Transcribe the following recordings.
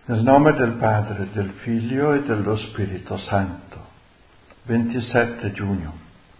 Nel nome del Padre, del Figlio e dello Spirito Santo. 27 giugno.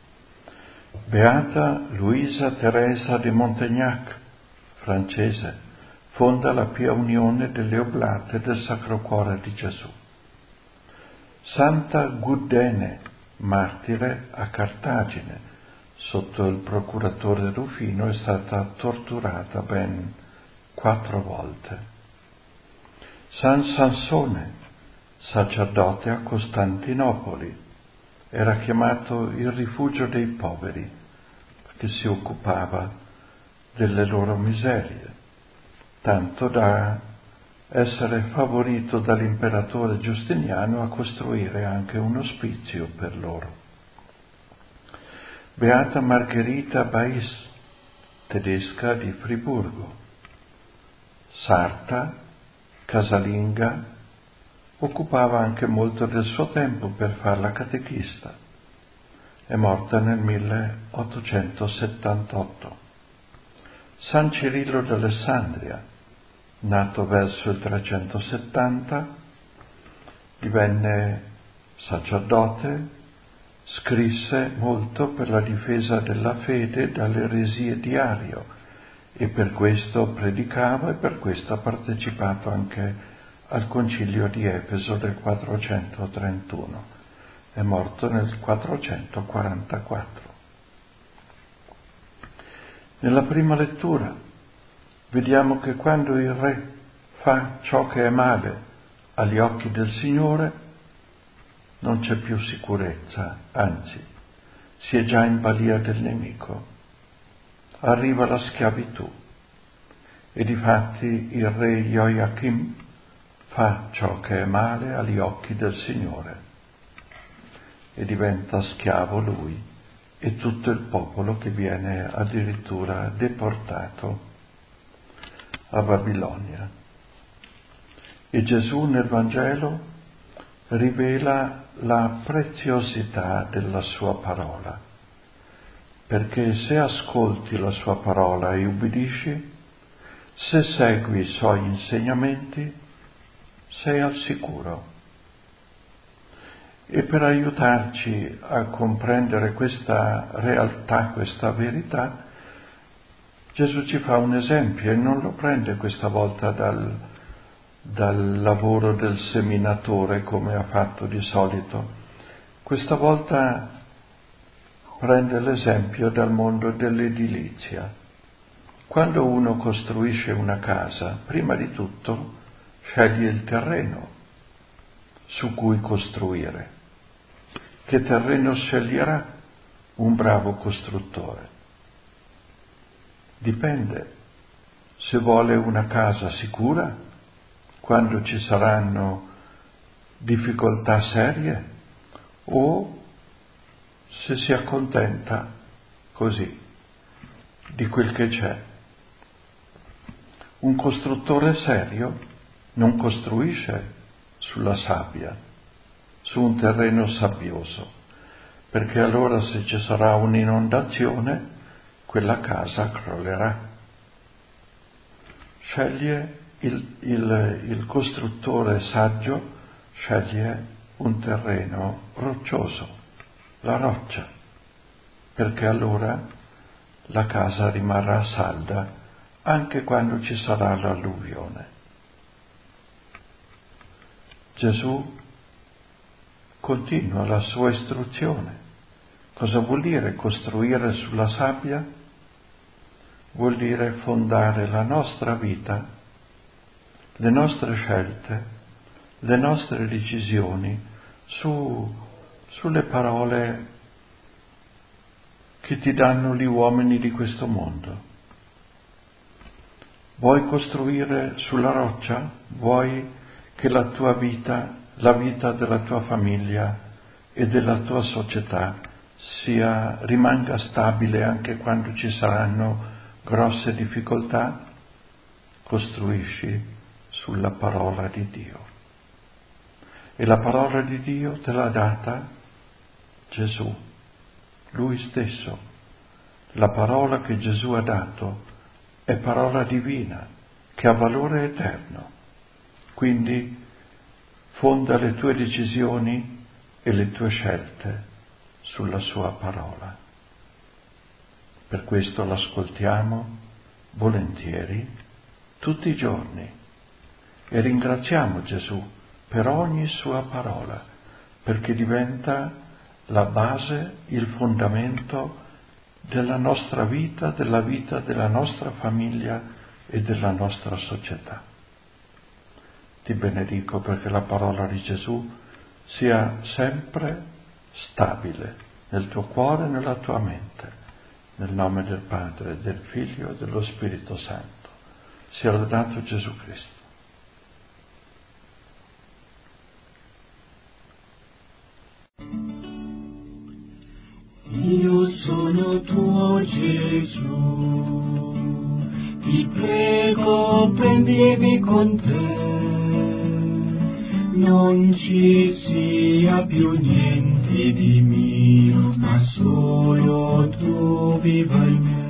Beata Luisa Teresa di Montaignac, francese, fonda la Pia Unione delle Oblate del Sacro Cuore di Gesù. Santa Guddene, martire a Cartagine, sotto il procuratore Rufino, è stata torturata ben 4 volte. San Sansone, sacerdote a Costantinopoli, era chiamato il rifugio dei poveri, perché si occupava delle loro miserie, tanto da essere favorito dall'imperatore Giustiniano a costruire anche un ospizio per loro. Beata Margherita Bais, tedesca di Friburgo, sarta, casalinga, occupava anche molto del suo tempo per farla catechista. È morta nel 1878. San Cirillo d'Alessandria, nato verso il 370, divenne sacerdote, scrisse molto per la difesa della fede dalle eresie di Ario e per questo predicava e per questo ha partecipato anche al concilio di Efeso del 431. È morto nel 444. Nella prima lettura vediamo che quando il re fa ciò che è male agli occhi del Signore non c'è più sicurezza, anzi, si è già in balia del nemico. Arriva la schiavitù e difatti il re Joachim fa ciò che è male agli occhi del Signore e diventa schiavo lui e tutto il popolo che viene addirittura deportato a Babilonia. E Gesù nel Vangelo rivela la preziosità della sua parola, perché se ascolti la sua parola e ubbidisci, se segui i suoi insegnamenti, sei al sicuro. E per aiutarci a comprendere questa realtà, questa verità, Gesù ci fa un esempio e non lo prende questa volta dal lavoro del seminatore come ha fatto di solito. Questa volta prende l'esempio dal mondo dell'edilizia. Quando uno costruisce una casa, prima di tutto sceglie il terreno su cui costruire. Che terreno sceglierà un bravo costruttore? Dipende. Se vuole una casa sicura, quando ci saranno difficoltà serie, o se si accontenta così di quel che c'è. Un costruttore serio non costruisce sulla sabbia, su un terreno sabbioso, perché allora se ci sarà un'inondazione, quella casa crollerà. Sceglie il costruttore saggio, sceglie un terreno roccioso, la roccia, perché allora la casa rimarrà salda anche quando ci sarà l'alluvione. Gesù continua la sua istruzione. Cosa vuol dire costruire sulla sabbia? Vuol dire fondare la nostra vita, le nostre scelte, le nostre decisioni sulle parole che ti danno gli uomini di questo mondo. Vuoi costruire sulla roccia? Vuoi che la tua vita, la vita della tua famiglia e della tua società rimanga stabile anche quando ci saranno grosse difficoltà? Costruisci sulla parola di Dio. E la parola di Dio te l'ha data Gesù, Lui stesso. La parola che Gesù ha dato è parola divina, che ha valore eterno. Quindi fonda le tue decisioni e le tue scelte sulla sua parola. Per questo l'ascoltiamo volentieri tutti i giorni e ringraziamo Gesù per ogni sua parola, perché diventa la base, il fondamento della nostra vita, della vita della nostra famiglia e della nostra società. Ti benedico perché la parola di Gesù sia sempre stabile nel tuo cuore e nella tua mente, nel nome del Padre, del Figlio e dello Spirito Santo. Sia lodato Gesù Cristo. Io sono tuo Gesù, ti prego prendimi con te, non ci sia più niente di mio, ma solo tu viva in me.